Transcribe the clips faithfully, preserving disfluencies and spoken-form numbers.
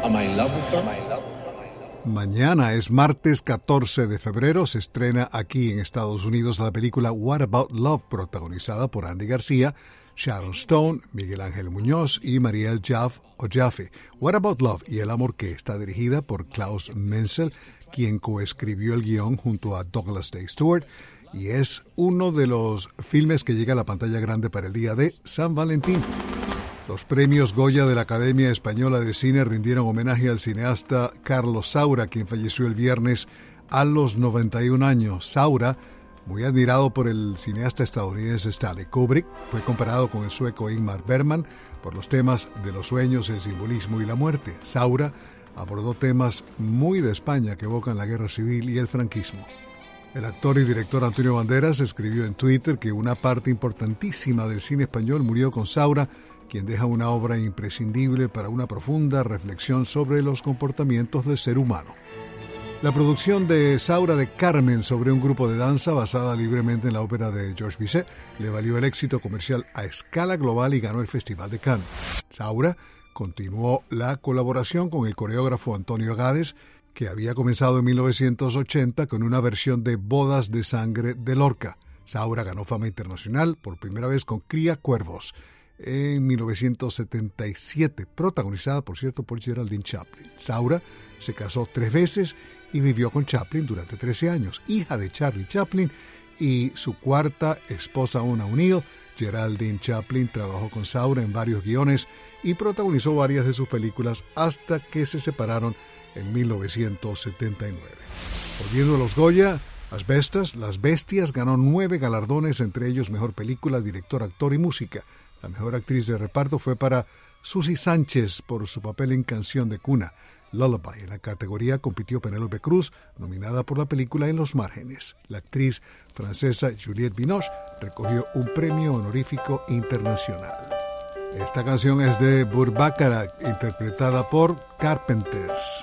my love for my love. Mañana es martes catorce de febrero, se estrena aquí en Estados Unidos la película What About Love, protagonizada por Andy García, Sharon Stone, Miguel Ángel Muñoz y Mariel Jaff o Jaffe. What About Love y el amor que está dirigida por Klaus Menzel, quien coescribió el guión junto a Douglas Day Stewart, y es uno de los filmes que llega a la pantalla grande para el día de San Valentín. Los premios Goya de la Academia Española de Cine rindieron homenaje al cineasta Carlos Saura, quien falleció el viernes a los noventa y un años. Saura, muy admirado por el cineasta estadounidense Stanley Kubrick, fue comparado con el sueco Ingmar Bergman por los temas de los sueños, el simbolismo y la muerte. Saura abordó temas muy de España que evocan la guerra civil y el franquismo. El actor y director Antonio Banderas escribió en Twitter que una parte importantísima del cine español murió con Saura, quien deja una obra imprescindible para una profunda reflexión sobre los comportamientos del ser humano. La producción de Saura de Carmen sobre un grupo de danza basada libremente en la ópera de Georges Bizet le valió el éxito comercial a escala global y ganó el Festival de Cannes. Saura continuó la colaboración con el coreógrafo Antonio Gades, que había comenzado en mil novecientos ochenta con una versión de Bodas de Sangre de Lorca. Saura ganó fama internacional por primera vez con Cría Cuervos en mil novecientos setenta y siete, protagonizada, por cierto, por Geraldine Chaplin. Saura se casó tres veces y vivió con Chaplin durante trece años, hija de Charlie Chaplin y su cuarta esposa, Una O'Neill. Geraldine Chaplin trabajó con Saura en varios guiones y protagonizó varias de sus películas hasta que se separaron en mil novecientos setenta y nueve. Volviendo a los Goya, Asbestas, Las Bestias ganó nueve galardones, entre ellos Mejor Película, Director, Actor y Música. La mejor actriz de reparto fue para Susi Sánchez por su papel en Canción de Cuna, Lullaby. En la categoría compitió Penélope Cruz, nominada por la película En los márgenes. La actriz francesa Juliette Binoche recogió un premio honorífico internacional. Esta canción es de Burt Bacharach, interpretada por Carpenters.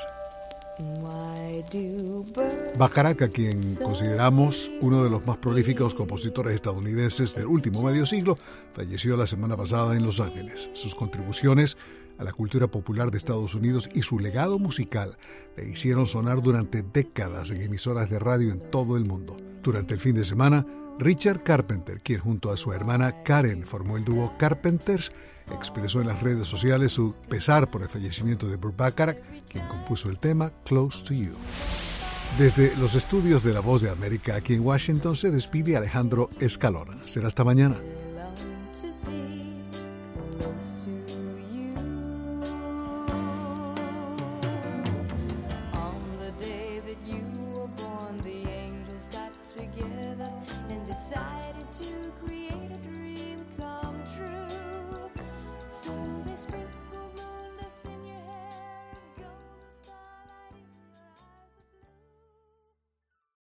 Bacharach, a quien consideramos uno de los más prolíficos compositores estadounidenses del último medio siglo, falleció la semana pasada en Los Ángeles. Sus contribuciones a la cultura popular de Estados Unidos y su legado musical le hicieron sonar durante décadas en emisoras de radio en todo el mundo. Durante el fin de semana, Richard Carpenter, quien junto a su hermana Karen formó el dúo Carpenters, expresó en las redes sociales su pesar por el fallecimiento de Burt Bacharach, quien compuso el tema Close to You. Desde los estudios de La Voz de América aquí en Washington se despide Alejandro Escalona. Será hasta mañana. Together and decided to create